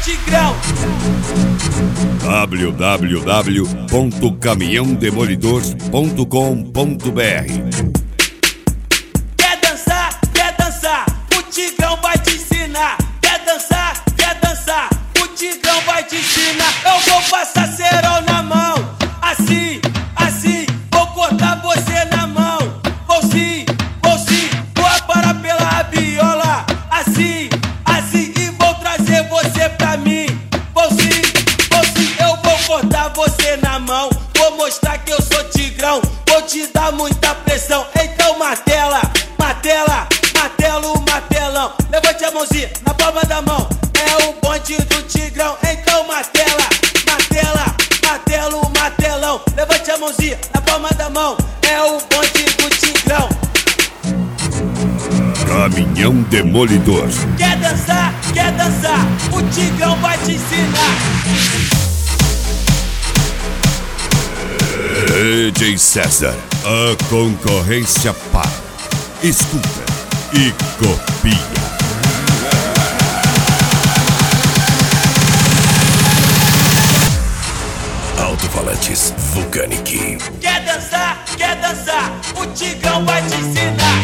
Tigrão. www.caminhãodemolidor.com.br. Quer dançar? Quer dançar? O Tigrão vai te ensinar. Quer dançar? Quer dançar? O Tigrão vai te ensinar. Eu vou passar cerol na mão, assim, assim, vou cortar você na mão. Vou sim, vou aparar pela rabiola, assim, assim, e vou trazer você pra mim. Vou sim, eu vou cortar você na mão. Vou mostrar que eu sou Tigrão, vou te dar muita pressão. Então martela, martela, martelo, martelão. Levante a mãozinha na palma da mão, é o bonde do Tigrão. Então martela, martela, martelo, martelão. Levante a mãozinha na palma da mão, é o bonde do Tigrão. Caminhão Demolidor. Quer dançar? Quer dançar? O Tigrão vai te ensinar. DJ César, a concorrência para. Escuta e copia. Alto-falantes Vulcanic. Quer dançar? Quer dançar? O Tigrão vai te ensinar.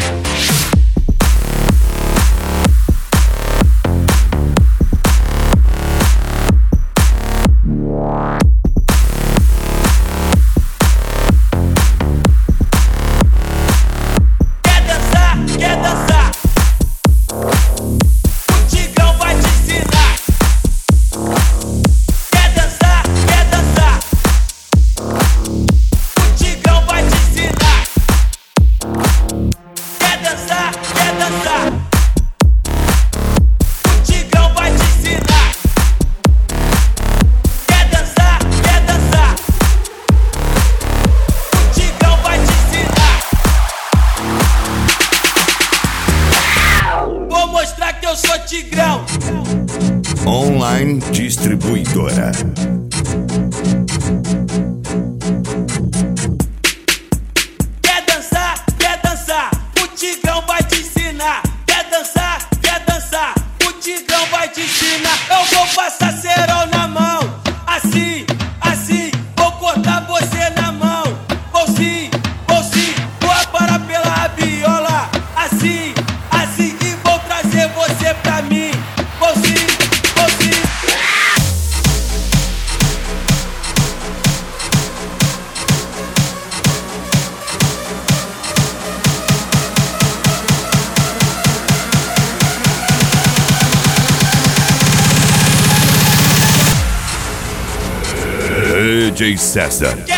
Eu sou Tigrão. Online Distribuidora. Quer dançar? Quer dançar? O Tigrão vai te ensinar. Quer dançar? Quer dançar? O Tigrão vai te ensinar. Eu vou passar cerol na mão, assim, assim, vou cortar você na mão. Vou sim, vou aparar pela rabiola, assim, assim, e vou trazer você pra mim. Vou sim. DJ César.